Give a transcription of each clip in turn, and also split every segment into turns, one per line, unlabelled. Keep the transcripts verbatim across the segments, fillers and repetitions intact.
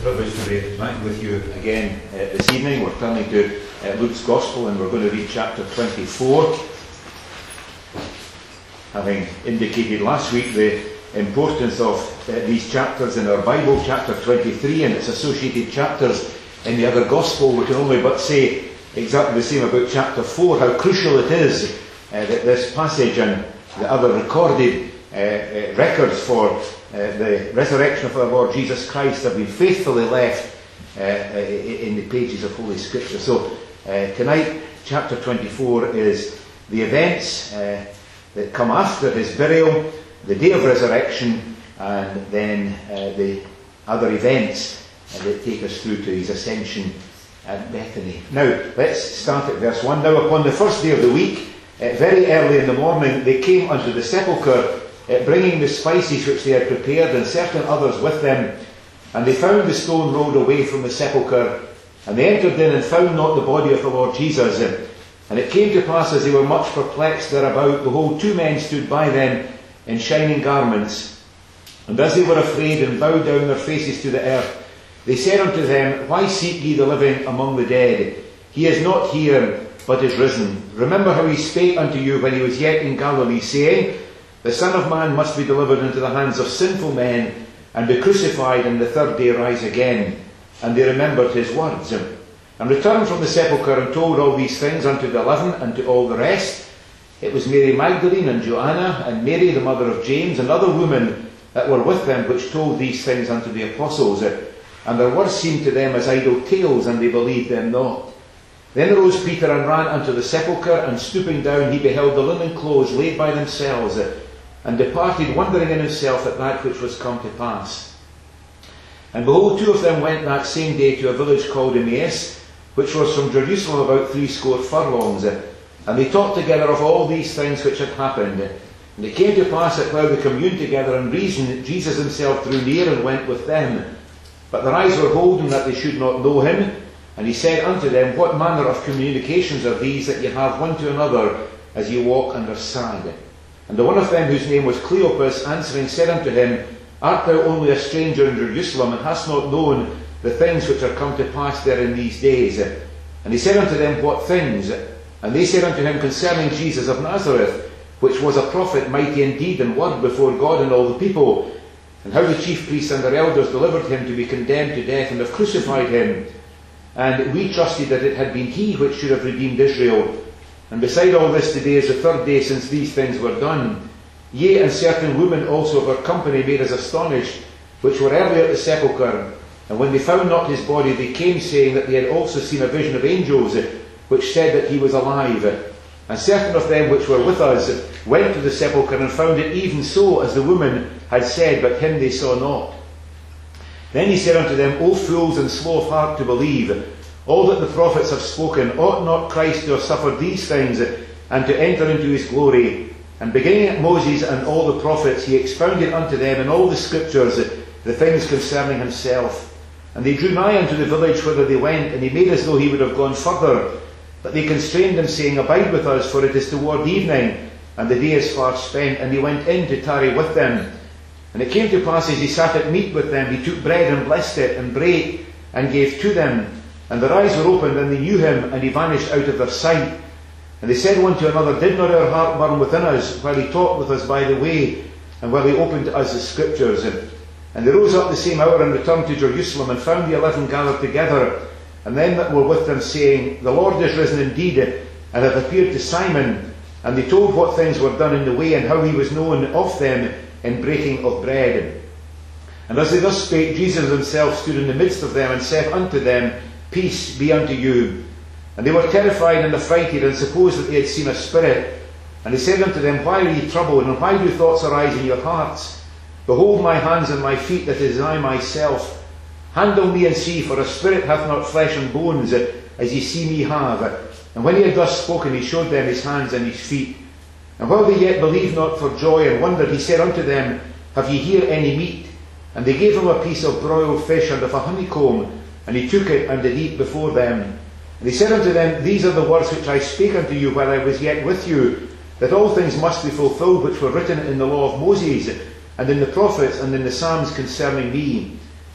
privilege to be back with you again uh, this evening. We're turning to uh, Luke's Gospel, and we're going to read chapter twenty-four. Having indicated last week the importance of uh, these chapters in our Bible, chapter twenty-three and its associated chapters in the other Gospel, we can only but say exactly the same about chapter four, how crucial it is uh, that this passage and the other recorded uh, uh, records for Uh, the resurrection of our Lord Jesus Christ have been faithfully left uh, uh, in the pages of Holy Scripture. So uh, tonight, chapter twenty-four is the events uh, that come after his burial, the day of resurrection, and then uh, the other events uh, that take us through to his ascension at Bethany. Now, let's start at verse one. Now, upon the first day of the week, uh, very early in the morning, they came unto the sepulchre, Uh, bringing the spices which they had prepared, and certain others with them. And they found the stone rolled away from the sepulchre. And they entered in and found not the body of the Lord Jesus. And it came to pass, as they were much perplexed thereabout, behold, two men stood by them in shining garments. And as they were afraid and bowed down their faces to the earth, they said unto them, Why seek ye the living among the dead? He is not here, but is risen. Remember how he spake unto you when he was yet in Galilee, saying, The Son of Man must be delivered into the hands of sinful men, and be crucified, and the third day rise again. And they remembered his words, and returned from the sepulchre, and told all these things unto the eleven, and to all the rest. It was Mary Magdalene, and Joanna, and Mary the mother of James, and other women that were with them, which told these things unto the apostles. And their words seemed to them as idle tales, and they believed them not. Then arose Peter, and ran unto the sepulchre, and stooping down, he beheld the linen clothes laid by themselves, and departed, wondering in himself at that which was come to pass. And behold, two of them went that same day to a village called Emmaus, which was from Jerusalem about threescore furlongs. And they talked together of all these things which had happened. And it came to pass that while they communed together and reasoned, Jesus himself drew near and went with them. But their eyes were holden that they should not know him. And he said unto them, What manner of communications are these that ye have one to another, as ye walk underside? And the one of them, whose name was Cleopas, answering said unto him, Art thou only a stranger in Jerusalem, and hast not known the things which are come to pass there in these days? And he said unto them, What things? And they said unto him, Concerning Jesus of Nazareth, which was a prophet, mighty in deed and word before God and all the people, and how the chief priests and their elders delivered him to be condemned to death, and have crucified him. And we trusted that it had been he which should have redeemed Israel. And beside all this, today is the third day since these things were done. Yea, and certain women also of our company made us astonished, which were early at the sepulchre. And when they found not his body, they came, saying that they had also seen a vision of angels, which said that he was alive. And certain of them which were with us went to the sepulchre, and found it even so as the women had said, but him they saw not. Then he said unto them, O fools, and slow of heart to believe all that the prophets have spoken, ought not Christ to have suffered these things, and to enter into his glory? And beginning at Moses and all the prophets, he expounded unto them in all the scriptures the things concerning himself. And they drew nigh unto the village whither they went, and he made as though he would have gone further. But they constrained him, saying, Abide with us, for it is toward evening, and the day is far spent. And he went in to tarry with them. And it came to pass, as he sat at meat with them, he took bread and blessed it, and brake, and gave to them. And their eyes were opened, and they knew him, and he vanished out of their sight. And they said one to another, Did not our heart burn within us, while he talked with us by the way, and while he opened to us the scriptures? And they rose up the same hour, and returned to Jerusalem, and found the eleven gathered together, and them that were with them, saying, The Lord is risen indeed, and hath appeared to Simon. And they told what things were done in the way, and how he was known of them in breaking of bread. And as they thus spake, Jesus himself stood in the midst of them, and said unto them, Peace be unto you. And they were terrified and affrighted, and supposed that they had seen a spirit. And he said unto them, Why are ye troubled, and why do thoughts arise in your hearts? Behold my hands and my feet, that is I myself. Handle me and see, for a spirit hath not flesh and bones, as ye see me have. And when he had thus spoken, he showed them his hands and his feet. And while they yet believed not for joy and wondered, he said unto them, Have ye here any meat? And they gave him a piece of broiled fish and of a honeycomb, and he took it and did eat before them. And he said unto them, These are the words which I spake unto you while I was yet with you, that all things must be fulfilled which were written in the law of Moses, and in the prophets, and in the Psalms concerning me.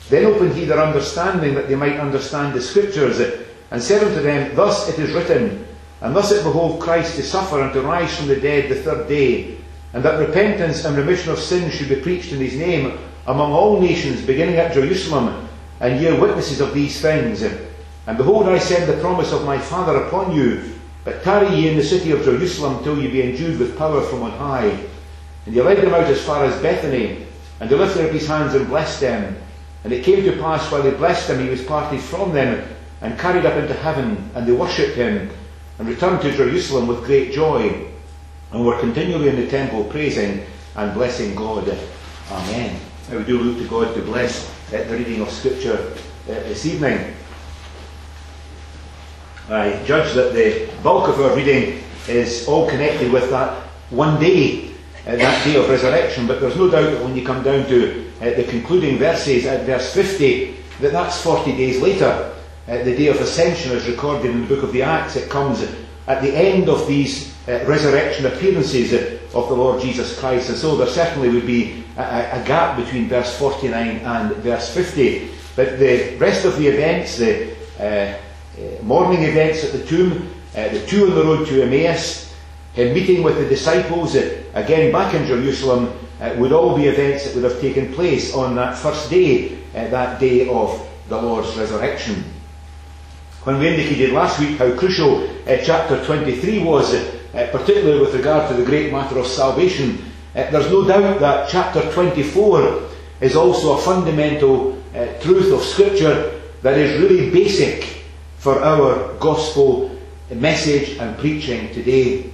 Then opened he their understanding, that they might understand the Scriptures, and said unto them, Thus it is written, and thus it behoved Christ to suffer and to rise from the dead the third day, and that repentance and remission of sins should be preached in his name among all nations, beginning at Jerusalem. And ye are witnesses of these things. And behold, I send the promise of my Father upon you, but tarry ye in the city of Jerusalem till ye be endued with power from on high. And he led them out as far as Bethany, and he lifted up his hands and blessed them. And it came to pass, while they blessed him, he was parted from them, and carried up into heaven, and they worshipped him, and returned to Jerusalem with great joy, and were continually in the temple praising and blessing God. Amen. Now we do look to God to bless uh, the reading of Scripture uh, this evening. I judge that the bulk of our reading is all connected with that one day, uh, that day of resurrection, but there's no doubt that when you come down to uh, the concluding verses at verse fifty, that that's forty days later. Uh, the day of ascension is recorded in the book of the Acts. It comes at the end of these uh, resurrection appearances of the Lord Jesus Christ, and so there certainly would be a, a gap between verse forty-nine and verse fifty. But the rest of the events, the uh, uh, morning events at the tomb, uh, the two on the road to Emmaus, him meeting with the disciples, uh, again back in Jerusalem, uh, would all be events that would have taken place on that first day, uh, that day of the Lord's resurrection. When we indicated last week how crucial uh, chapter twenty-three was, uh, particularly with regard to the great matter of salvation, uh, there's no doubt that chapter twenty-four is also a fundamental uh, truth of Scripture that is really basic for our gospel message and preaching today.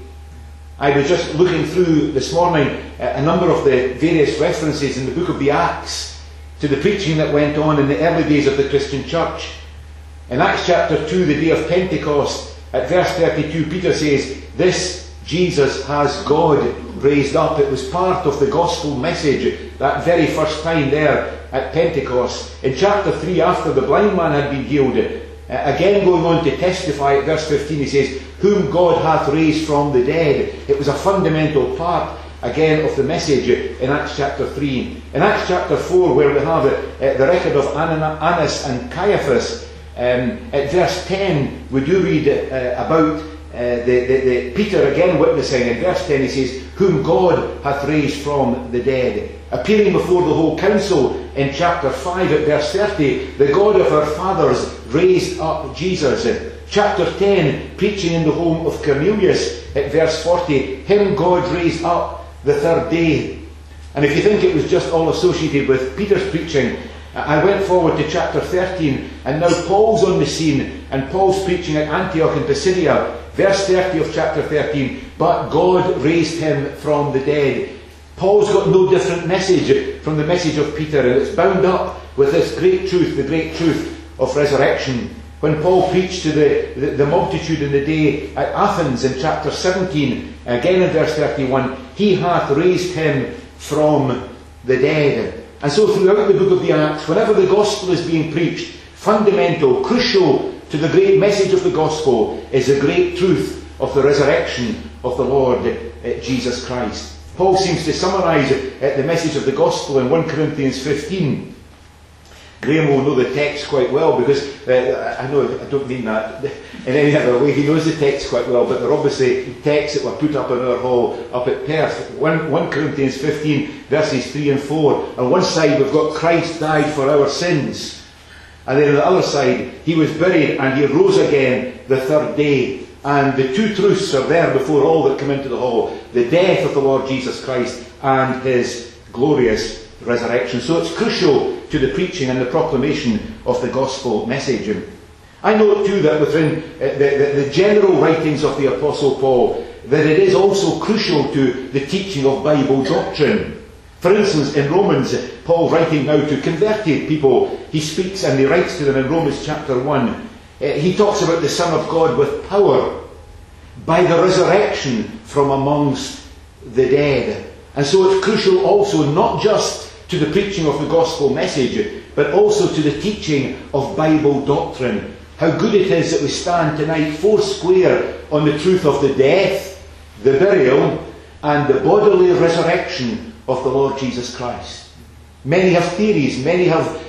I was just looking through this morning uh, a number of the various references in the book of the Acts to the preaching that went on in the early days of the Christian church. In Acts chapter two, the day of Pentecost, at verse thirty-two, Peter says, This Jesus has God raised up. It was part of the gospel message that very first time there at Pentecost. In chapter three, after the blind man had been healed, uh, again going on to testify at verse fifteen, he says, Whom God hath raised from the dead. It was a fundamental part again of the message in Acts chapter three. In Acts chapter four, where we have uh, the record of Annas and Caiaphas, Um, at verse ten, we do read uh, about uh, the, the, the Peter again witnessing. In verse ten he says, Whom God hath raised from the dead. Appearing before the whole council in chapter five at verse thirty, the God of our fathers raised up Jesus. Chapter ten, preaching in the home of Cornelius at verse forty, Him God raised up the third day. And if you think it was just all associated with Peter's preaching, I went forward to chapter thirteen, and now Paul's on the scene, and Paul's preaching at Antioch in Pisidia. Verse thirty of chapter thirteen, But God raised him from the dead. Paul's got no different message from the message of Peter, and it's bound up with this great truth, the great truth of resurrection. When Paul preached to the, the, the multitude in the day at Athens in chapter seventeen, again in verse thirty-one, He hath raised him from the dead. And so throughout the book of the Acts, whenever the gospel is being preached, fundamental, crucial to the great message of the gospel is the great truth of the resurrection of the Lord uh, Jesus Christ. Paul seems to summarise uh, the message of the gospel in First Corinthians fifteen. Graham will know the text quite well, because uh, I know I don't mean that in any other way. He knows the text quite well, but there are obviously texts that were put up in our hall up at Perth. First Corinthians fifteen, verses three and four. On one side we've got Christ died for our sins, and then on the other side, He was buried and He rose again the third day. And the two truths are there before all that come into the hall: the death of the Lord Jesus Christ and His glorious resurrection. So it's crucial to the preaching and the proclamation of the gospel message. I note too that within uh, the, the, the general writings of the Apostle Paul, that it is also crucial to the teaching of Bible doctrine. For instance, in Romans, Paul, writing now to converted people, he speaks and he writes to them in Romans chapter one. Uh, he talks about the Son of God with power by the resurrection from amongst the dead. And so it's crucial also not just to the preaching of the gospel message, but also to the teaching of Bible doctrine. How good it is that we stand tonight four square on the truth of the death, the burial, and the bodily resurrection of the Lord Jesus Christ. Many have theories, many have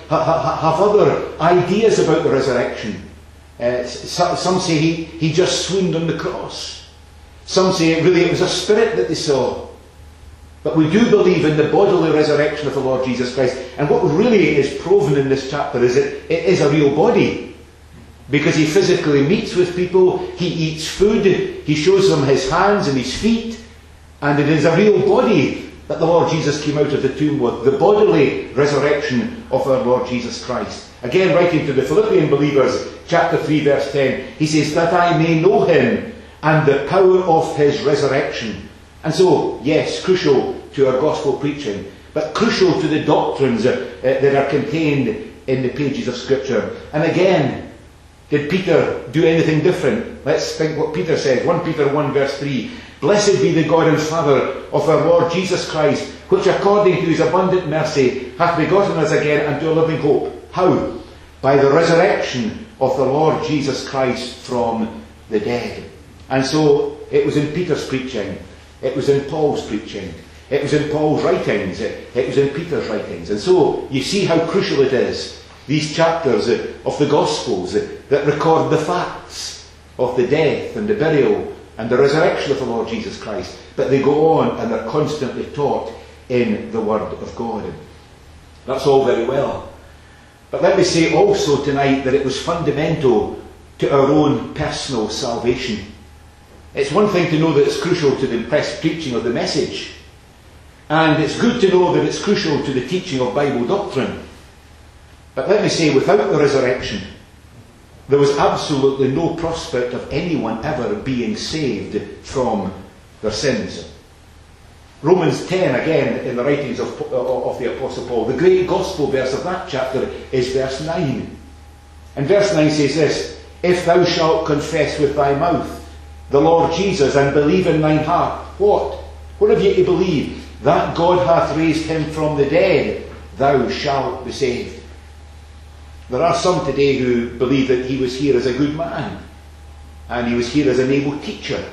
ha, ha, have other ideas about the resurrection. Uh, some say he, he just swooned on the cross. Some say really it was a spirit that they saw. But we do believe in the bodily resurrection of the Lord Jesus Christ. And what really is proven in this chapter is that it is a real body. Because he physically meets with people, he eats food, he shows them his hands and his feet. And it is a real body that the Lord Jesus came out of the tomb with. The bodily resurrection of our Lord Jesus Christ. Again, writing to the Philippian believers, chapter three, verse ten, he says, that I may know him and the power of his resurrection. And so, yes, crucial to our gospel preaching, but crucial to the doctrines uh, uh, that are contained in the pages of Scripture. And again, did Peter do anything different? Let's think what Peter says. First Peter one, verse three. Blessed be the God and Father of our Lord Jesus Christ, which according to his abundant mercy hath begotten us again unto a living hope. How? By the resurrection of the Lord Jesus Christ from the dead. And so, it was in Peter's preaching, it was in Paul's preaching, it was in Paul's writings, it, it was in Peter's writings. And so, you see how crucial it is, these chapters of the Gospels that record the facts of the death and the burial and the resurrection of the Lord Jesus Christ. But they go on and are constantly taught in the Word of God. That's all very well. But let me say also tonight that it was fundamental to our own personal salvation. It's one thing to know that it's crucial to the preaching of the message. And it's good to know that it's crucial to the teaching of Bible doctrine. But let me say, without the resurrection, there was absolutely no prospect of anyone ever being saved from their sins. Romans ten, again, in the writings of, of the Apostle Paul, the great gospel verse of that chapter is verse nine. And verse nine says this, if thou shalt confess with thy mouth the Lord Jesus and believe in thine heart, what? What have you to believe? That God hath raised him from the dead, thou shalt be saved. There are some today who believe that he was here as a good man, and he was here as an able teacher.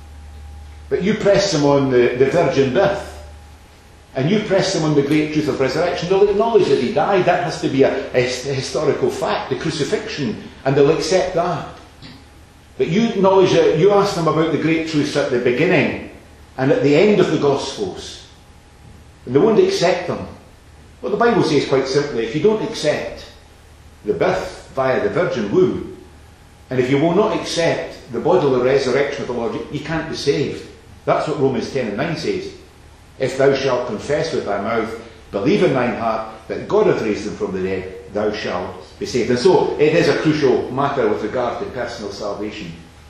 But you press them on the, the virgin birth, and you press them on the great truth of resurrection, they'll acknowledge that he died. That has to be a, a historical fact, the crucifixion, and they'll accept that. But you acknowledge that, you ask them about the great truths at the beginning and at the end of the Gospels, and they won't accept them. Well, the Bible says quite simply, if you don't accept the birth via the virgin womb, and if you will not accept the bodily resurrection of the Lord, you can't be saved. That's what Romans ten and nine says. If thou shalt confess with thy mouth, believe in thine heart that God hath raised him from the dead, thou shalt be saved. And so, it is a crucial matter with regard to personal salvation.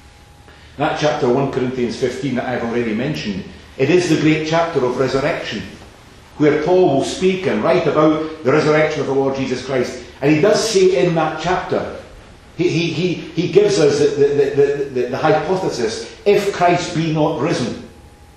That chapter one Corinthians fifteen that I've already mentioned, it is the great chapter of resurrection, where Paul will speak and write about the resurrection of the Lord Jesus Christ. And he does say in that chapter, he, he, he, he gives us the, the, the, the, the hypothesis, if Christ be not risen.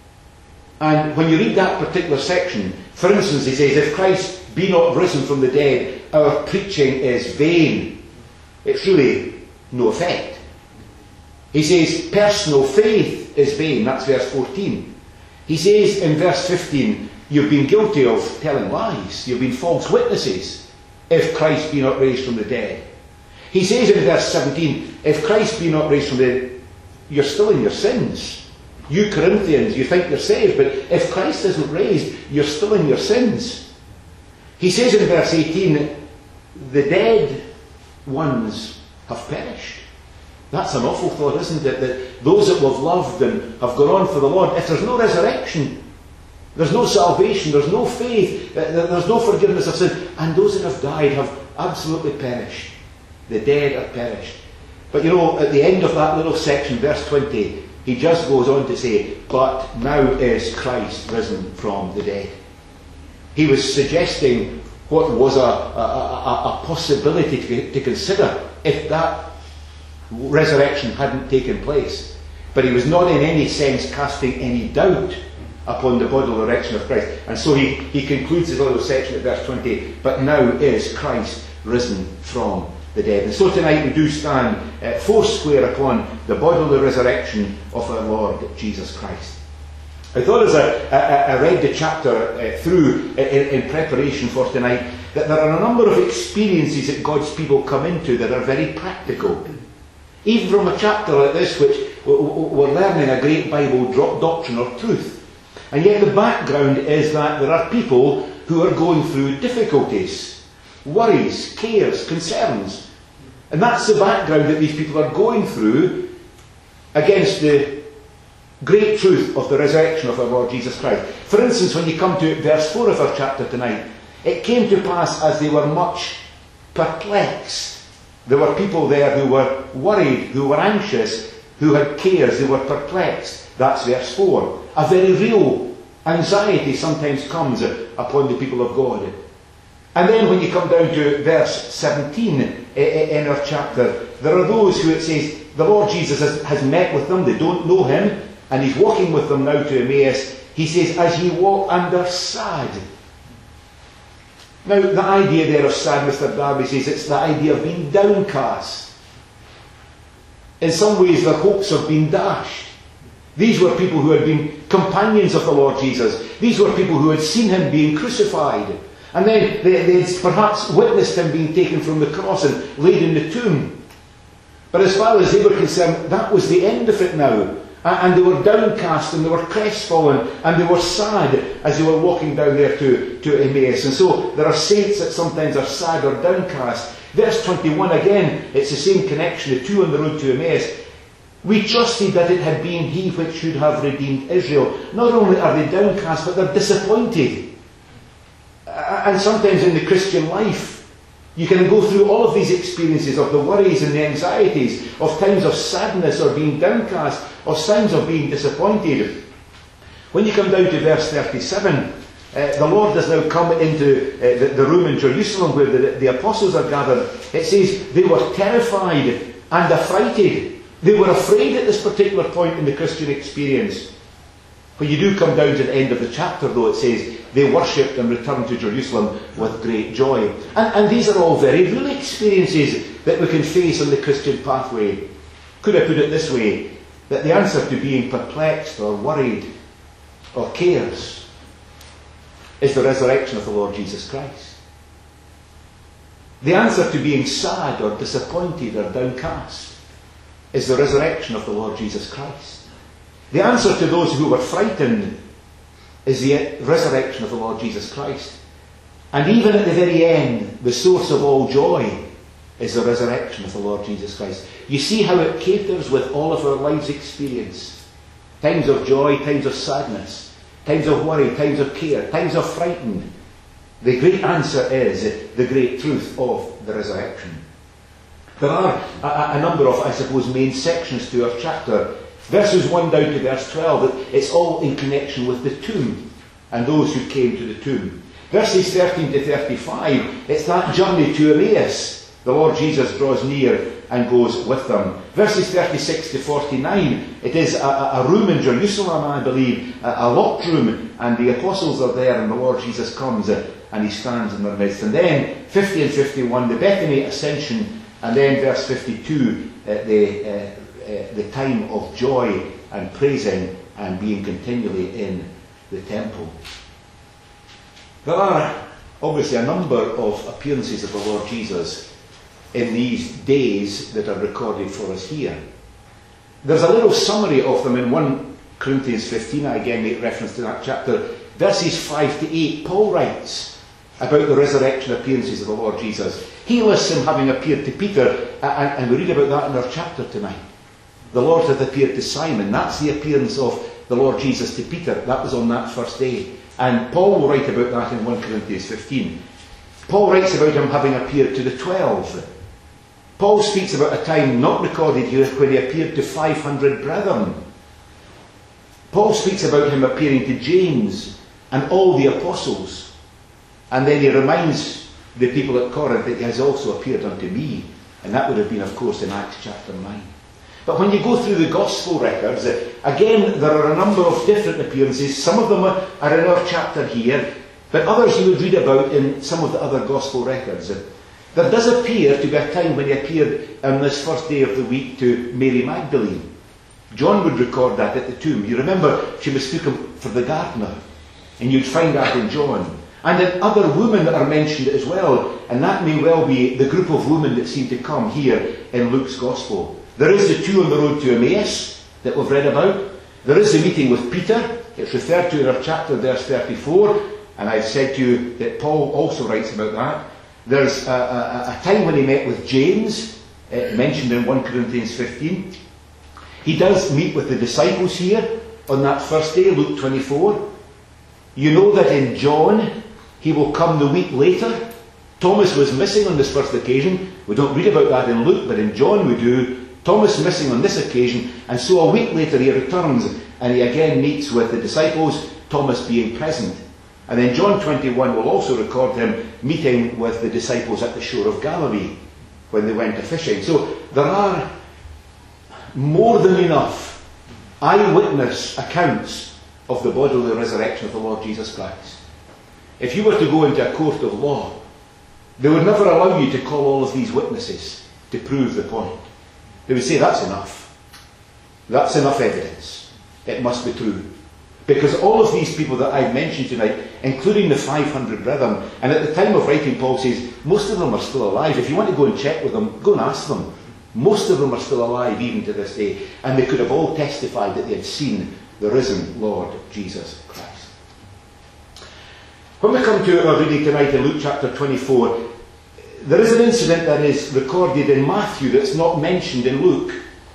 And when you read that particular section, for instance, he says, if Christ be not risen from the dead, our preaching is vain. It's really no effect. He says, personal faith is vain. That's verse fourteen. He says in verse fifteen, you've been guilty of telling lies. You've been false witnesses. If Christ be not raised from the dead. He says in verse seventeen, if Christ be not raised from the dead, you're still in your sins. You Corinthians, you think you're saved, but if Christ isn't raised, you're still in your sins. He says in verse eighteen, the dead ones have perished. That's an awful thought, isn't it? That those that we've loved and have gone on for the Lord, if there's no resurrection, there's no salvation, there's no faith, there's no forgiveness of sin, and those that have died have absolutely perished. The dead have perished. But you know, at the end of that little section, verse twenty, he just goes on to say, but now is Christ risen from the dead. He was suggesting what was a, a, a, a possibility to, to consider if that resurrection hadn't taken place. But he was not in any sense casting any doubt upon the bodily resurrection of Christ. And so he, he concludes his little section at verse twenty, but now is Christ risen from the dead. And so tonight we do stand uh, four square upon the bodily resurrection of our Lord Jesus Christ. I thought as I, I, I read the chapter uh, through in, in preparation for tonight, that there are a number of experiences that God's people come into that are very practical. Even from a chapter like this, which we're learning a great Bible doctrine or truth. And yet the background is that there are people who are going through difficulties, worries, cares, concerns. And that's the background that these people are going through against the great truth of the resurrection of our Lord Jesus Christ. For instance, when you come to verse four of our chapter tonight, it came to pass as they were much perplexed. There were people there who were worried, who were anxious, who had cares, they were perplexed. That's verse four. A very real anxiety sometimes comes upon the people of God. And then when you come down to verse seventeen in our chapter, there are those who it says, the Lord Jesus has, has met with them, they don't know him, and he's walking with them now to Emmaus. He says, as ye walk, and are sad. Now, the idea there of sad, Mister Darby says, it's the idea of being downcast. In some ways, their hopes have been dashed. These were people who had been companions of the Lord Jesus. These were people who had seen him being crucified. And then they, they had perhaps witnessed him being taken from the cross and laid in the tomb. But as far as they were concerned, that was the end of it now. And they were downcast and they were crestfallen and they were sad as they were walking down there to, to Emmaus. And so there are saints that sometimes are sad or downcast. Verse twenty-one again, it's the same connection, the two on the road to Emmaus. We trusted that it had been he which should have redeemed Israel. Not only are they downcast, but they're disappointed. And sometimes in the Christian life, you can go through all of these experiences of the worries and the anxieties, of times of sadness or being downcast, of times of being disappointed. When you come down to verse thirty-seven, uh, the Lord has now come into uh, the, the room in Jerusalem where the, the apostles are gathered. It says they were terrified and affrighted. They were afraid at this particular point in the Christian experience. When you do come down to the end of the chapter, though, it says they worshipped and returned to Jerusalem with great joy. And, and these are all very real experiences that we can face on the Christian pathway. Could I put it this way? That the answer to being perplexed or worried or cares is the resurrection of the Lord Jesus Christ. The answer to being sad or disappointed or downcast is the resurrection of the Lord Jesus Christ. The answer to those who were frightened is the resurrection of the Lord Jesus Christ. And even at the very end, the source of all joy is the resurrection of the Lord Jesus Christ. You see how it caters with all of our life's experience. Times of joy, times of sadness, times of worry, times of care, times of frightened. The great answer is the great truth of the resurrection. There are a, a number of, I suppose, main sections to our chapter. Verses one down to verse twelve, it's all in connection with the tomb and those who came to the tomb. Verses thirteen to thirty-five, it's that journey to Emmaus. The Lord Jesus draws near and goes with them. Verses thirty-six to forty-nine, it is a, a room in Jerusalem, I believe, a, a locked room, and the apostles are there and the Lord Jesus comes and he stands in their midst. And then fifty and fifty-one, the Bethany ascension, and then verse fifty-two, uh, the... Uh, Uh, the time of joy and praising and being continually in the temple. There are obviously a number of appearances of the Lord Jesus in these days that are recorded for us here. There's a little summary of them in First Corinthians fifteen. I again make reference to that chapter. Verses five to eight, Paul writes about the resurrection appearances of the Lord Jesus. He lists him having appeared to Peter, and, and we read about that in our chapter tonight. The Lord hath appeared to Simon. That's the appearance of the Lord Jesus to Peter. That was on that first day. And Paul will write about that in First Corinthians fifteen. Paul writes about him having appeared to the twelve. Paul speaks about a time not recorded here when he appeared to five hundred brethren. Paul speaks about him appearing to James and all the apostles. And then he reminds the people at Corinth that he has also appeared unto me. And that would have been, of course, in Acts chapter nine. But when you go through the Gospel records, again, there are a number of different appearances. Some of them are in our chapter here, but others you would read about in some of the other Gospel records. There does appear to be a time when he appeared on this first day of the week to Mary Magdalene. John would record that at the tomb. You remember she mistook him for the gardener, and you'd find that in John. And then other women that are mentioned as well, and that may well be the group of women that seem to come here in Luke's Gospel. There is the two on the road to Emmaus that we've read about. There is the meeting with Peter. It's referred to in our chapter, verse thirty-four, and I've said to you that Paul also writes about that. There's a, a, a time when he met with James, uh, mentioned in First Corinthians fifteen. He does meet with the disciples here on that first day, Luke twenty-four. You know that in John, he will come the week later. Thomas was missing on this first occasion. We don't read about that in Luke, but in John we do. Thomas missing on this occasion, and so a week later he returns and he again meets with the disciples, Thomas being present. And then John twenty-one will also record him meeting with the disciples at the shore of Galilee when they went to fishing. So there are more than enough eyewitness accounts of the bodily resurrection of the Lord Jesus Christ. If you were to go into a court of law, they would never allow you to call all of these witnesses to prove the point. They would say, that's enough. That's enough evidence. It must be true. Because all of these people that I've mentioned tonight, including the five hundred brethren, and at the time of writing, Paul says, most of them are still alive. If you want to go and check with them, go and ask them. Most of them are still alive even to this day. And they could have all testified that they had seen the risen Lord Jesus Christ. When we come to our reading tonight in Luke chapter twenty-four, there is an incident that is recorded in Matthew that's not mentioned in Luke.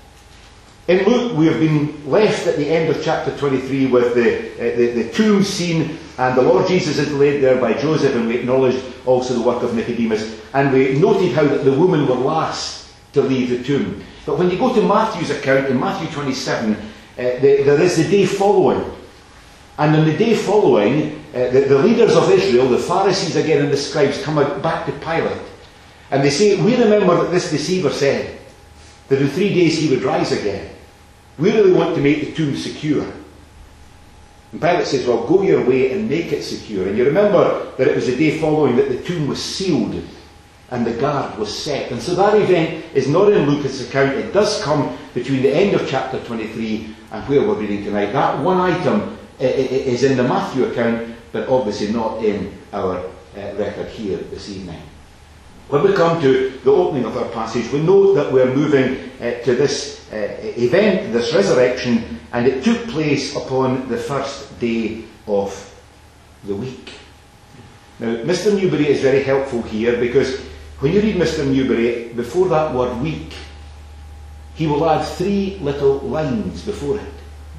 In Luke, we have been left at the end of chapter twenty-three with the, uh, the, the tomb scene, and the Lord Jesus is laid there by Joseph, and we acknowledged also the work of Nicodemus, and we noted how that the women were last to leave the tomb. But when you go to Matthew's account, in Matthew twenty-seven, uh, the, there is the day following. And on the day following, uh, the, the leaders of Israel, the Pharisees again and the scribes, come out back to Pilate. And they say, we remember that this deceiver said that in three days he would rise again. We really want to make the tomb secure. And Pilate says, well, go your way and make it secure. And you remember that it was the day following that the tomb was sealed and the guard was set. And so that event is not in Luke's account. It does come between the end of chapter twenty-three and where we're reading tonight. That one item is in the Matthew account, but obviously not in our uh, record here this evening. When we come to the opening of our passage, we know that we're moving uh, to this uh, event, this resurrection, and it took place upon the first day of the week. Now, Mister Newbury is very helpful here, because when you read Mister Newbury, before that word week, he will add three little lines before it.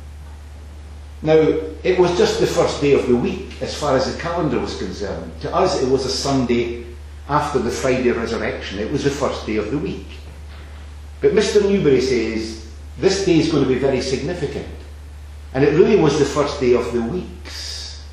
Now, it was just the first day of the week as far as the calendar was concerned. To us, it was a Sunday after the Friday resurrection. It was the first day of the week. But Mister Newbury says this day is going to be very significant. And it really was the first day of the weeks.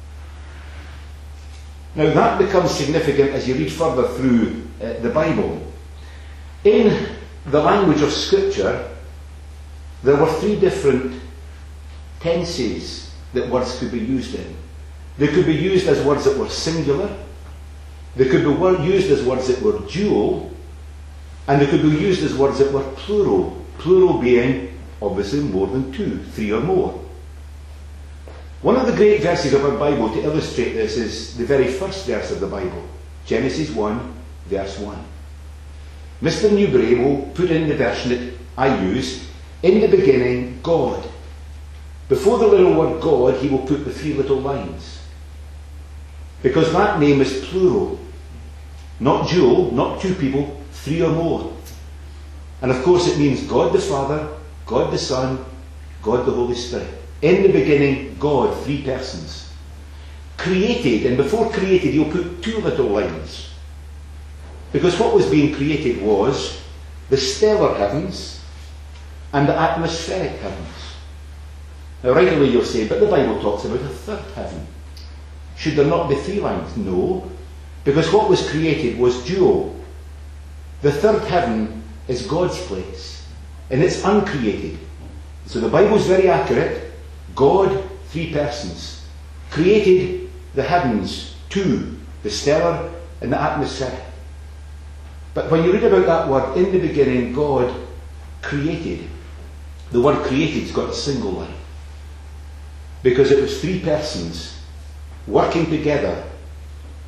Now that becomes significant as you read further through uh, the Bible. In the language of Scripture, there were three different tenses that words could be used in. They could be used as words that were singular. They could be used as words that were dual, and they could be used as words that were plural. Plural being, obviously, more than two, three or more. One of the great verses of our Bible to illustrate this is the very first verse of the Bible, Genesis one, verse one. Mister Newbury will put in the version that I use, in the beginning, God. Before the little word God, he will put the three little lines. Because that name is plural. Not dual, not two people, three or more. And of course it means God the Father, God the Son, God the Holy Spirit. In the beginning, God, three persons. Created, and before created he'll put two little lines. Because what was being created was the stellar heavens and the atmospheric heavens. Now right away you'll say, but the Bible talks about a third heaven. Should there not be three lines? No, because what was created was dual. The third heaven is God's place, and it's uncreated. So the Bible is very accurate. God, three persons, created the heavens, two, the stellar and the atmospheric. But when you read about that word, in the beginning, God created, the word created's got a single line. Because it was three persons working together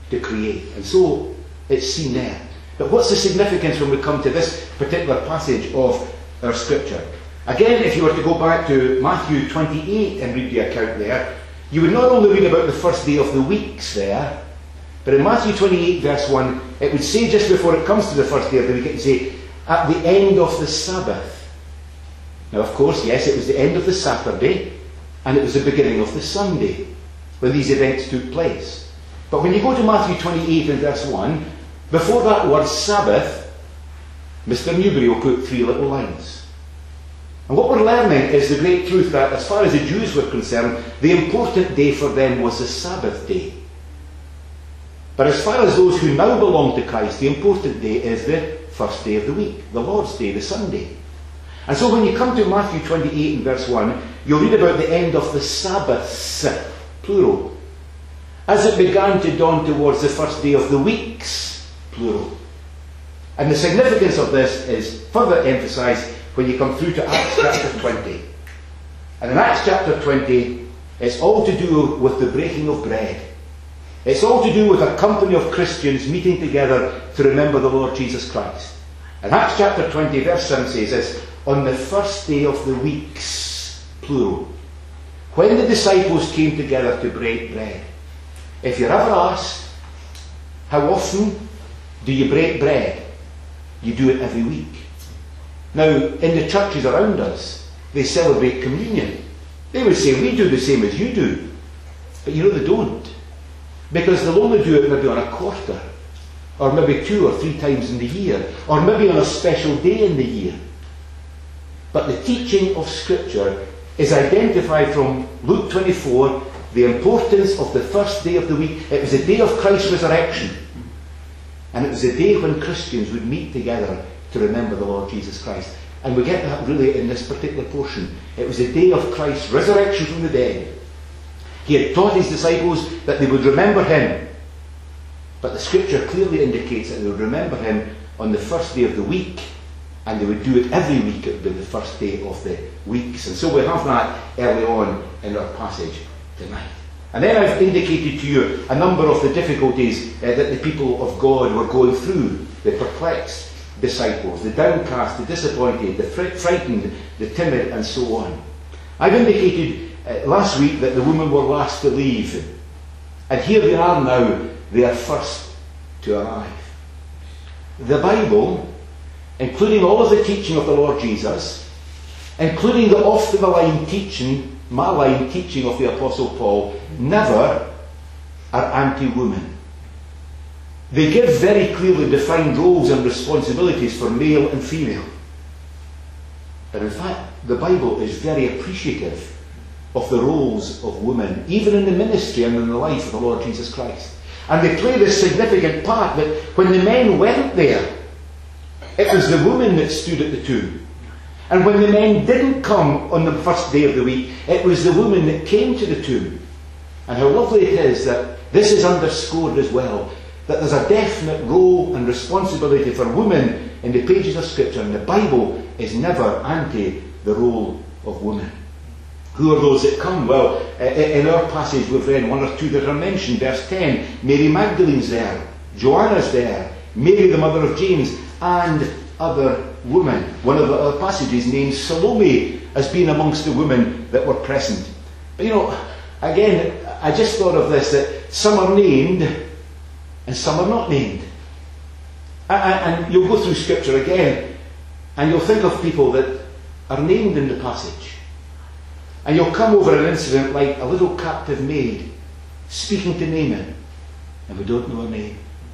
to create. And so it's seen there. But what's the significance when we come to this particular passage of our scripture? Again, if you were to go back to Matthew twenty-eight and read the account there, you would not only read about the first day of the weeks there, but in Matthew twenty-eight verse one, it would say just before it comes to the first day of the week, it would say, at the end of the Sabbath. Now, of course, yes, it was the end of the Saturday, and it was the beginning of the Sunday, when these events took place. But when you go to Matthew twenty-eight and verse one, before that word Sabbath, Mister Newbury will put three little lines. And what we're learning is the great truth that, as far as the Jews were concerned, the important day for them was the Sabbath day. But as far as those who now belong to Christ, the important day is the first day of the week, the Lord's Day, the Sunday. And so when you come to Matthew twenty-eight and verse one, you'll read about the end of the Sabbaths, plural, as it began to dawn towards the first day of the weeks, plural. And the significance of this is further emphasised when you come through to Acts chapter twenty. And in Acts chapter twenty, it's all to do with the breaking of bread. It's all to do with a company of Christians meeting together to remember the Lord Jesus Christ. And Acts chapter twenty verse seven says this, on the first day of the weeks, plural, when the disciples came together to break bread. If you're ever asked, how often do you break bread? You do it every week. Now, in the churches around us, they celebrate communion. They would say, we do the same as you do. But you know they don't. Because they'll only do it maybe on a quarter, or maybe two or three times in the year, or maybe on a special day in the year. But the teaching of Scripture is identified from Luke twenty-four, the importance of the first day of the week. It was the day of Christ's resurrection. And it was the day when Christians would meet together to remember the Lord Jesus Christ. And we get that really in this particular portion. It was the day of Christ's resurrection from the dead. He had taught his disciples that they would remember him. But the Scripture clearly indicates that they would remember him on the first day of the week. And they would do it every week. It would be the first day of the weeks. And so we have that early on in our passage tonight. And then I've indicated to you a number of the difficulties uh, that the people of God were going through. The perplexed disciples, the downcast, the disappointed, the fr- frightened, the timid, and so on. I've indicated uh, last week that the women were last to leave. And here they are now. They are first to arrive. The Bible, including all of the teaching of the Lord Jesus, including the off-the-line teaching, malign teaching of the Apostle Paul, never are anti-woman. They give very clearly defined roles and responsibilities for male and female. But in fact, the Bible is very appreciative of the roles of women, even in the ministry and in the life of the Lord Jesus Christ. And they play this significant part that when the men went there, it was the women that stood at the tomb. And when the men didn't come on the first day of the week, it was the women that came to the tomb. And how lovely it is that this is underscored as well, that there's a definite role and responsibility for women in the pages of Scripture, and the Bible is never anti the role of women. Who are those that come? Well, in our passage we've read one or two that are mentioned. Verse ten, Mary Magdalene's there, Joanna's there, Mary the mother of James, and other women. One of the other passages names Salome as being amongst the women that were present. But you know, again, I just thought of this, that some are named and some are not named. And you'll go through Scripture again and you'll think of people that are named in the passage. And you'll come over an incident like a little captive maid speaking to Naaman, and we don't know her name.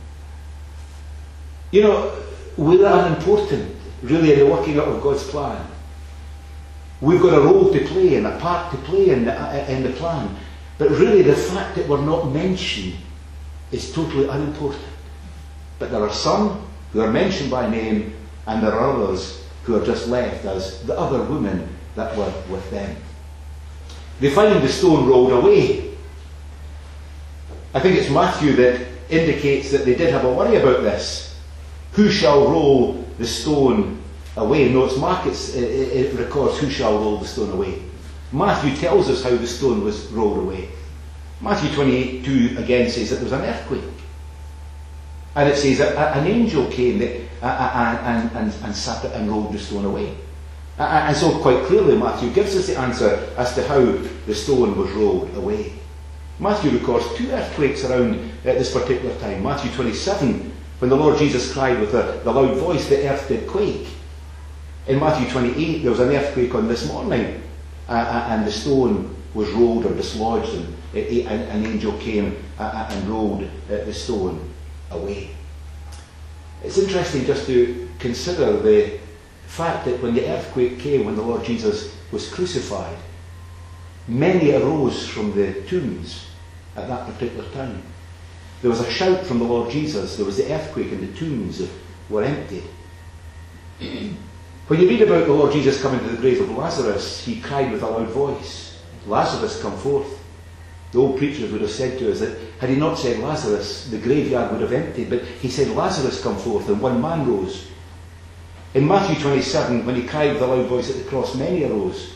You know, we're unimportant, really, in the working out of God's plan. We've got a role to play and a part to play in the, in the plan. But really, the fact that we're not mentioned is totally unimportant. But there are some who are mentioned by name, and there are others who are just left as the other women that were with them. They find the stone rolled away. I think it's Matthew that indicates that they did have a worry about this. Who shall roll the stone away? No, it's Mark, it's, it, it records who shall roll the stone away. Matthew tells us how the stone was rolled away. Matthew twenty-eight two again says that there was an earthquake. And it says that an angel came that, uh, and, and, and sat it and rolled the stone away. Uh, and so quite clearly Matthew gives us the answer as to how the stone was rolled away. Matthew records two earthquakes around at this particular time. Matthew twenty-seven, when the Lord Jesus cried with a, the loud voice, the earth did quake. In Matthew twenty-eight, there was an earthquake on this morning, uh, and the stone was rolled or dislodged, and it, an, an angel came uh, and rolled uh, the stone away. It's interesting just to consider the fact that when the earthquake came, when the Lord Jesus was crucified, many arose from the tombs at that particular time. There was a shout from the Lord Jesus. There was the earthquake and the tombs were emptied. When you read about the Lord Jesus coming to the grave of Lazarus, he cried with a loud voice, "Lazarus, come forth." The old preachers would have said to us that had he not said Lazarus, the graveyard would have emptied, but he said, "Lazarus, come forth," and one man rose. In Matthew twenty-seven, when he cried with a loud voice at the cross, many arose.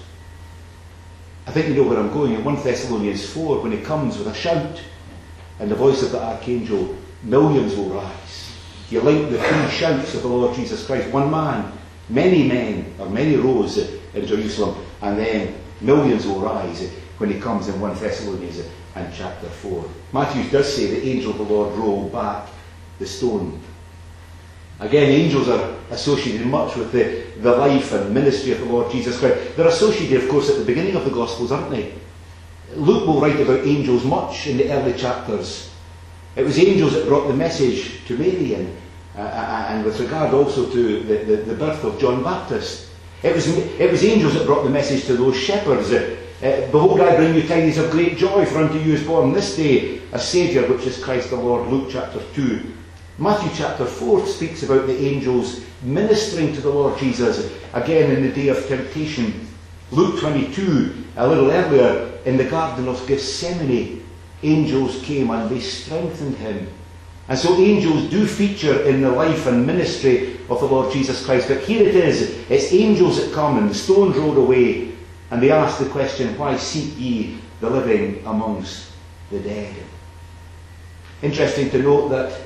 I think you know where I'm going. In First Thessalonians four, when he comes with a shout and the voice of the archangel, millions will rise. You link the three shouts of the Lord Jesus Christ. One man, many men, or many rose in Jerusalem, and then millions will rise when he comes in First Thessalonians and chapter four. Matthew does say the angel of the Lord rolled back the stone. Again, angels are associated much with the, the life and ministry of the Lord Jesus Christ. They're associated, of course, at the beginning of the Gospels, aren't they? Luke will write about angels much in the early chapters. It was angels that brought the message to Mary, and, uh, and with regard also to the, the, the birth of John Baptist. It was, it was angels that brought the message to those shepherds. Uh, uh, Behold, I bring you tidings of great joy, for unto you is born this day a Saviour, which is Christ the Lord. Luke chapter two. Matthew chapter four speaks about the angels ministering to the Lord Jesus, again in the day of temptation. Luke twenty-two, a little earlier, in the Garden of Gethsemane, angels came and they strengthened him. And so angels do feature in the life and ministry of the Lord Jesus Christ. But here it is, it's angels that come and the stones rolled away, and they ask the question, "Why seek ye the living amongst the dead?" Interesting to note that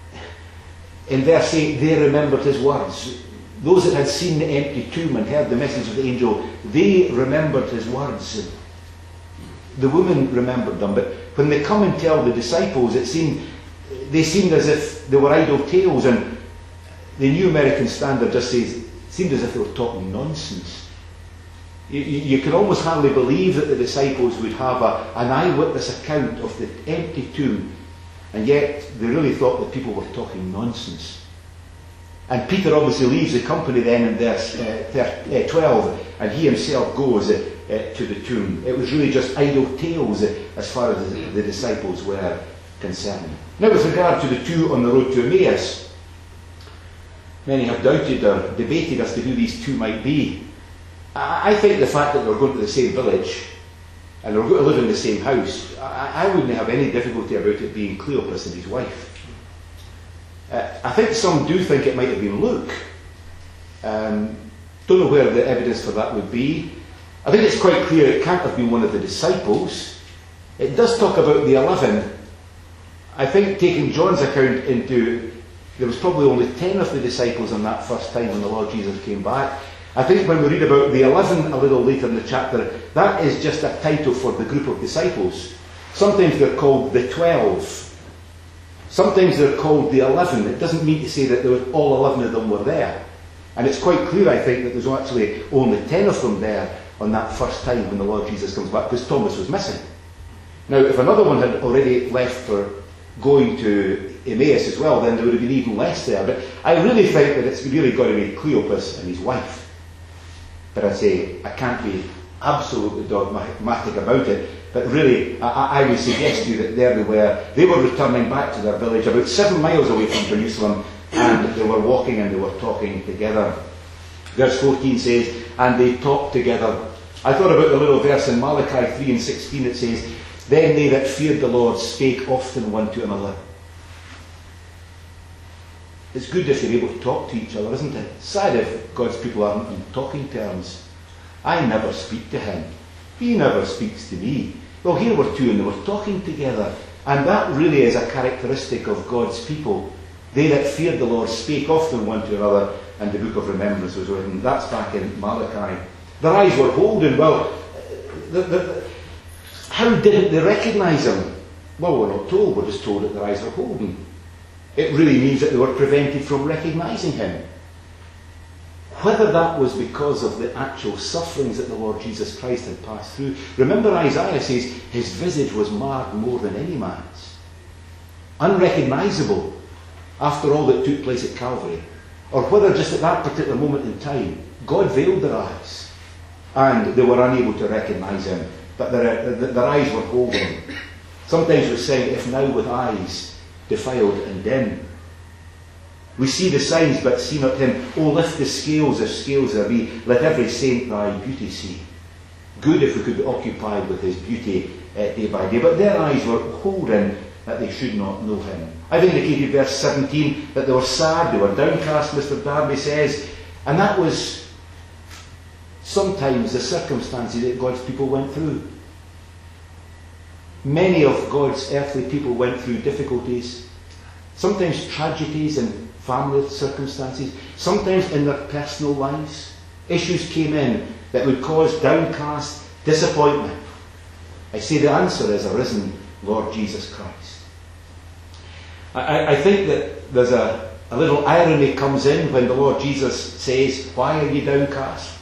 in verse eight, they remembered his words. Those that had seen the empty tomb and heard the message of the angel, they remembered his words. The women remembered them, but when they come and tell the disciples, it seemed they seemed as if they were idle tales, and the New American Standard just says it seemed as if they were talking nonsense. You, you, you can almost hardly believe that the disciples would have a, an eyewitness account of the empty tomb, and yet they really thought that people were talking nonsense. And Peter obviously leaves the company then in verse uh, twelve, and he himself goes uh, uh, to the tomb. It was really just idle tales uh, as far as the, the disciples were concerned. Now, with regard to the two on the road to Emmaus, many have doubted or debated as to who these two might be. I, I think the fact that they were going to the same village and they were going to live in the same house, I, I wouldn't have any difficulty about it being Cleopas and his wife. Uh, I think some do think it might have been Luke. Um, don't know where the evidence for that would be. I think it's quite clear it can't have been one of the disciples. It does talk about the eleven. I think, taking John's account into, there was probably only ten of the disciples on that first time when the Lord Jesus came back. I think when we read about the eleven a little later in the chapter, that is just a title for the group of disciples. Sometimes they're called the twelve. Sometimes they're called the eleven. It doesn't mean to say that there was, all eleven of them were there. And it's quite clear, I think, that there's actually only ten of them there on that first time when the Lord Jesus comes back, because Thomas was missing. Now, if another one had already left for going to Emmaus as well, then there would have been even less there. But I really think that it's really got to be Cleopas and his wife. But I say, I can't be absolutely dogmatic about it, but really, I, I would suggest to you that there they were. They were returning back to their village, about seven miles away from Jerusalem, and they were walking and they were talking together. Verse fourteen says, and they talked together. I thought about the little verse in Malachi three and sixteen. It says, then they that feared the Lord spake often one to another. It's good if you're able to talk to each other, isn't it? Sad if God's people aren't on talking terms. I never speak to him. He never speaks to me. Well, here were two and they were talking together. And that really is a characteristic of God's people. They that feared the Lord spake often one to another, and the book of remembrance was written. That's back in Malachi. Their eyes were holden. Well, the, the, how didn't they recognise him? Well, we're not told. We're just told that their eyes were holden. It really means that they were prevented from recognising him. Whether that was because of the actual sufferings that the Lord Jesus Christ had passed through. Remember, Isaiah says his visage was marred more than any man's. Unrecognisable after all that took place at Calvary. Or whether just at that particular moment in time, God veiled their eyes and they were unable to recognise him. But their, their eyes were holden. Sometimes we say, if now with eyes defiled and dim. We see the signs, but see not him. Oh, lift the scales, if scales there be. Let every saint thy beauty see. Good if we could be occupied with his beauty uh, day by day. But their eyes were holden that they should not know him. I've indicated verse seventeen that they were sad, they were downcast, Mister Darby says. And that was sometimes the circumstances that God's people went through. Many of God's earthly people went through difficulties, sometimes tragedies and family circumstances, sometimes in their personal lives. Issues came in that would cause downcast disappointment. I say the answer is a risen Lord Jesus Christ. I, I think that there's a, a little irony comes in when the Lord Jesus says, why are you downcast?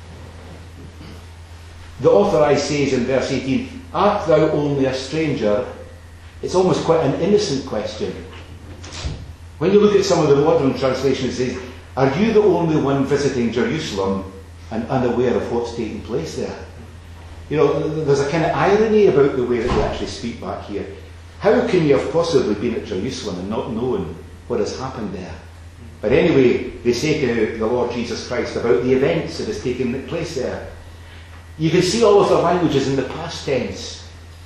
The authorized says in verse eighteen, art thou only a stranger? It's almost quite an innocent question. When you look at some of the modern translations, it says, are you the only one visiting Jerusalem and unaware of what's taking place there? You know, there's a kind of irony about the way that they actually speak back here. How can you have possibly been at Jerusalem and not known what has happened there? But anyway, they say to the Lord Jesus Christ about the events that has taken place there. You can see all of the languages in the past tense.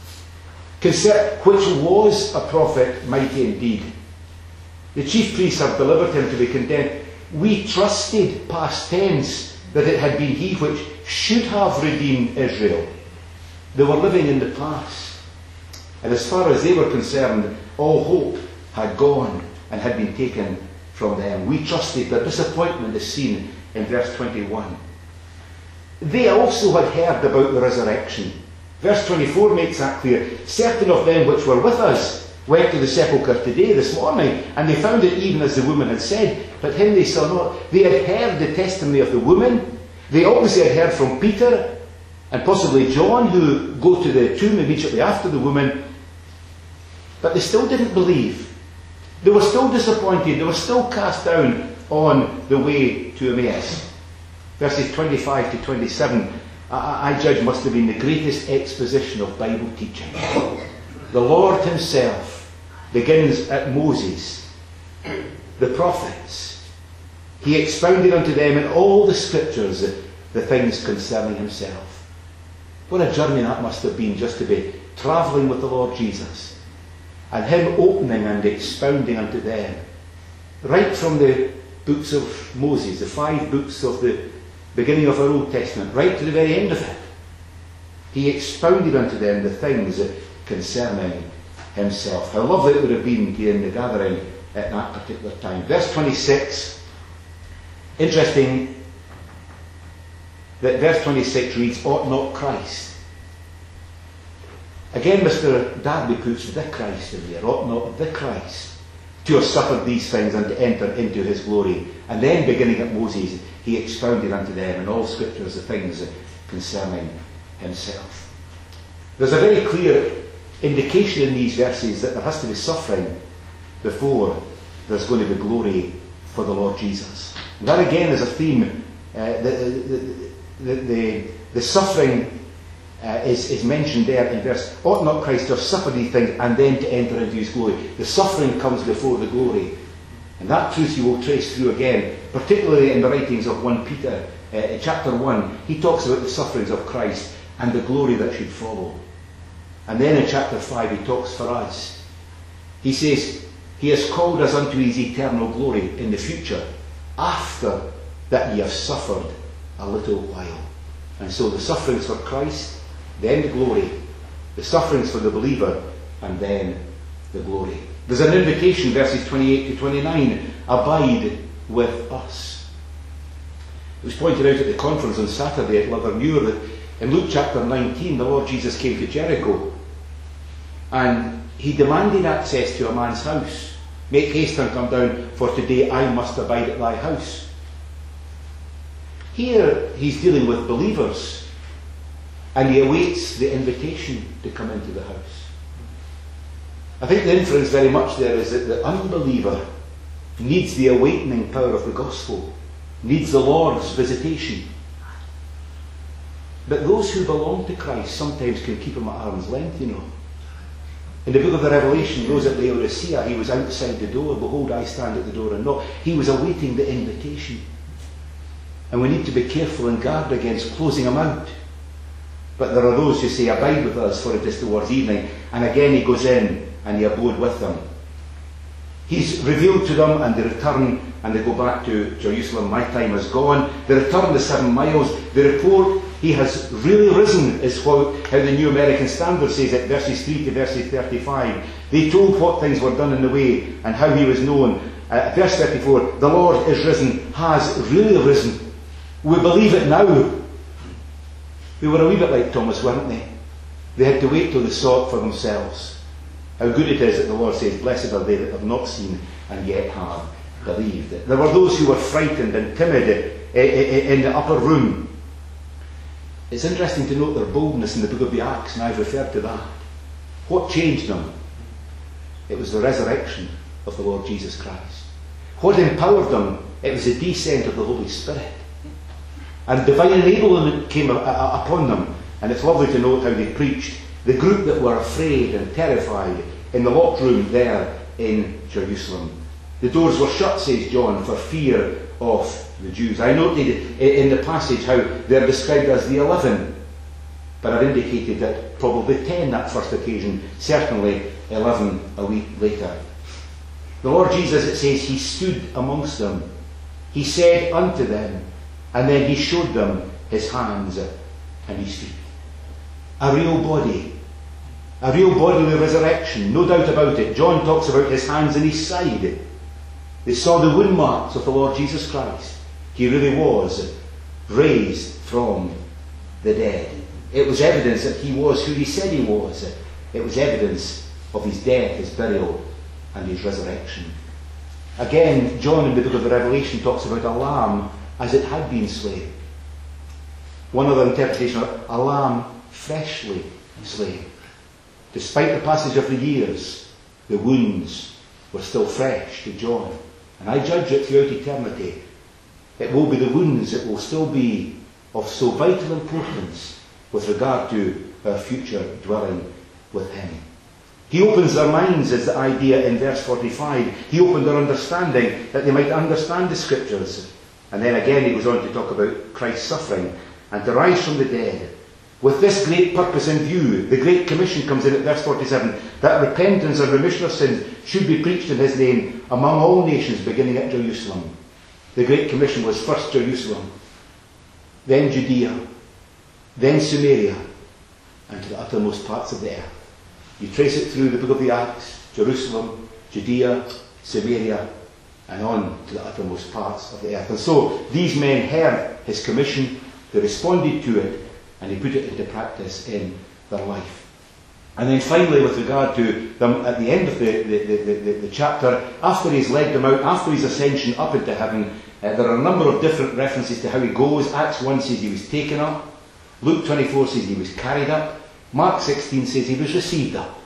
Consider which was a prophet mighty indeed. The chief priests have delivered him to be condemned. We trusted, past tense, that it had been he which should have redeemed Israel. They were living in the past. And as far as they were concerned, all hope had gone and had been taken from them. We trusted. Their disappointment is seen in verse twenty-one. They also had heard about the resurrection. Verse twenty-four makes that clear. Certain of them which were with us went to the sepulchre today, this morning, and they found it even as the woman had said, but him they saw not. They had heard the testimony of the woman. They obviously had heard from Peter and possibly John, who go to the tomb immediately after the woman, but they still didn't believe. They were still disappointed. They were still cast down on the way to Emmaus. Verses twenty-five to twenty-seven, I, I judge, must have been the greatest exposition of Bible teaching. The Lord himself begins at Moses, the prophets. He expounded unto them in all the scriptures the things concerning himself. What a journey that must have been, just to be travelling with the Lord Jesus and him opening and expounding unto them, right from the books of Moses, the five books of the beginning of our Old Testament, right to the very end of it. He expounded unto them the things concerning himself. How lovely it would have been here in the gathering at that particular time. Verse twenty-six. Interesting that verse twenty-six reads, ought not Christ. Again, Mister Darby puts the Christ in there. Ought not the Christ to have suffered these things and to enter into his glory. And then, beginning at Moses, he expounded unto them in all scriptures the things concerning himself. There's a very clear indication in these verses that there has to be suffering before there's going to be glory for the Lord Jesus. And that again is a theme. Uh, the, the, the, the, the suffering uh, is, is mentioned there in verse, ought not Christ to have suffered these things and then to enter into his glory. The suffering comes before the glory. And that truth you will trace through again, particularly in the writings of First Peter. Uh, in chapter one, he talks about the sufferings of Christ and the glory that should follow. And then in chapter five he talks for us. He says, he has called us unto his eternal glory in the future, after that ye have suffered a little while. And so the sufferings for Christ, then the glory. The sufferings for the believer, and then the glory. There's an invitation, verses twenty-eight to twenty-nine, abide with us. It was pointed out at the conference on Saturday at Lithermuir that in Luke chapter nineteen, the Lord Jesus came to Jericho and he demanded access to a man's house. Make haste and come down, for today I must abide at thy house. Here he's dealing with believers and he awaits the invitation to come into the house. I think the inference very much there is that the unbeliever needs the awakening power of the gospel, needs the Lord's visitation. But those who belong to Christ sometimes can keep him at arm's length, you know. In the book of the Revelation, those at Laodicea, he was outside the door. Behold, I stand at the door and knock. He was awaiting the invitation. And we need to be careful and guard against closing him out. But there are those who say, abide with us, for it is towards evening. And again he goes in and he abode with them. He's revealed to them and they return and they go back to Jerusalem. My time is gone. They return the seven miles. They report he has really risen, is what, how the New American Standard says it, verses three to verses thirty-five. They told what things were done in the way and how he was known. Uh, verse thirty-four, the Lord is risen, has really risen. We believe it now. They were a wee bit like Thomas, weren't they? They had to wait till they saw it for themselves. How good it is that the Lord says, blessed are they that have not seen and yet have believed. There were those who were frightened and timid in the upper room. It's interesting to note their boldness in the book of the Acts, and I've referred to that. What changed them? It was the resurrection of the Lord Jesus Christ. What empowered them? It was the descent of the Holy Spirit. And divine enablement came upon them. And it's lovely to note how they preached. The group that were afraid and terrified in the locked room there in Jerusalem. The doors were shut, says John, for fear of the Jews. I noted in the passage how they're described as the eleven, but I've indicated that probably ten that first occasion, certainly eleven a week later. The Lord Jesus, it says, he stood amongst them. He said unto them, and then he showed them his hands and his feet. A real body. A real bodily resurrection, no doubt about it. John talks about his hands and his side. They saw the wound marks of the Lord Jesus Christ. He really was raised from the dead. It was evidence that he was who he said he was. It was evidence of his death, his burial, and his resurrection. Again, John in the book of the Revelation talks about a lamb as it had been slain. One other interpretation of a lamb freshly slain. Despite the passage of the years, the wounds were still fresh to John. And I judge that throughout eternity, it will be the wounds that will still be of so vital importance with regard to our future dwelling with him. He opens their minds, as the idea in verse forty-five. He opened their understanding that they might understand the Scriptures. And then again he goes on to talk about Christ's suffering and to rise from the dead. With this great purpose in view, the Great Commission comes in at verse forty-seven, that repentance and remission of sins should be preached in his name among all nations, beginning at Jerusalem. The Great Commission was first Jerusalem, then Judea, then Samaria, and to the uttermost parts of the earth. You trace it through the book of the Acts, Jerusalem, Judea, Samaria, and on to the uttermost parts of the earth. And so these men heard his commission, they responded to it, and he put it into practice in their life. And then finally, with regard to them at the end of the, the, the, the, the chapter, after he's led them out, after his ascension up into heaven, uh, there are a number of different references to how he goes. Acts one says he was taken up. Luke twenty-four says he was carried up. Mark sixteen says he was received up.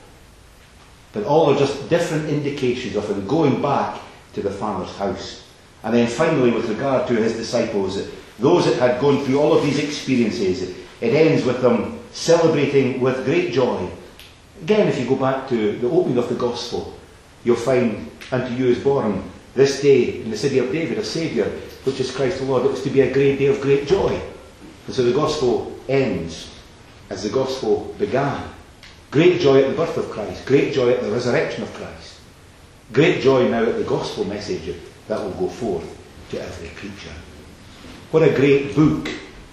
But all are just different indications of him going back to the Father's house. And then finally, with regard to his disciples, those that had gone through all of these experiences, it ends with them celebrating with great joy. Again, if you go back to the opening of the Gospel, you'll find, unto you is born this day in the city of David a Saviour, which is Christ the Lord. It was to be a great day of great joy. And so the Gospel ends as the Gospel began. Great joy at the birth of Christ, great joy at the resurrection of Christ, great joy now at the Gospel message that will go forth to every creature. What a great book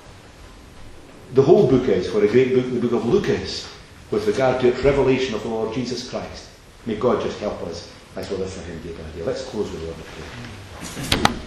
the whole book is, what a great book the book of Luke is, with regard to its revelation of the Lord Jesus Christ. May God just help us as well as for him taking a day. Let's close with a word of prayer.